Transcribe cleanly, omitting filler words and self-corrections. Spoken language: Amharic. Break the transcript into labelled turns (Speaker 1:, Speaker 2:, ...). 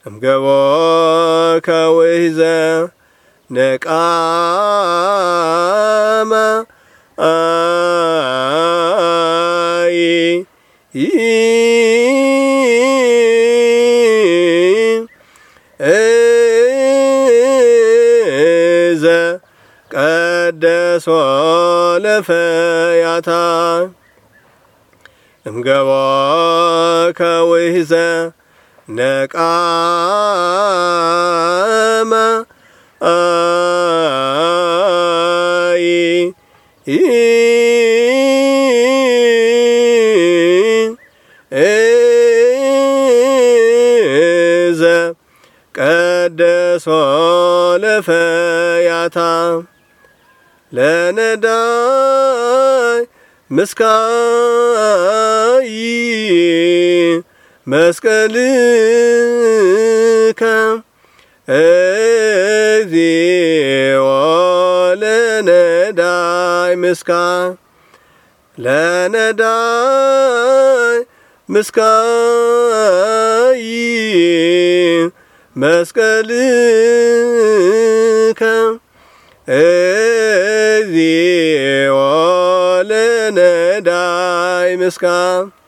Speaker 1: እምገቦ ከውሕዘ ነቃማ አይ እዘ ቀደሶ ለፈያታ እምገቦ ከውሕዘ ነቃማ አይ እዘ ቀደሶ ለፈያታ ለነዳይ ምስካይ መስቀልከ እግዚኦ ለነዳይ ምስካይ ለነዳይ ምስካይ መስቀልከ እግዚኦ ለነዳይ ምስካይ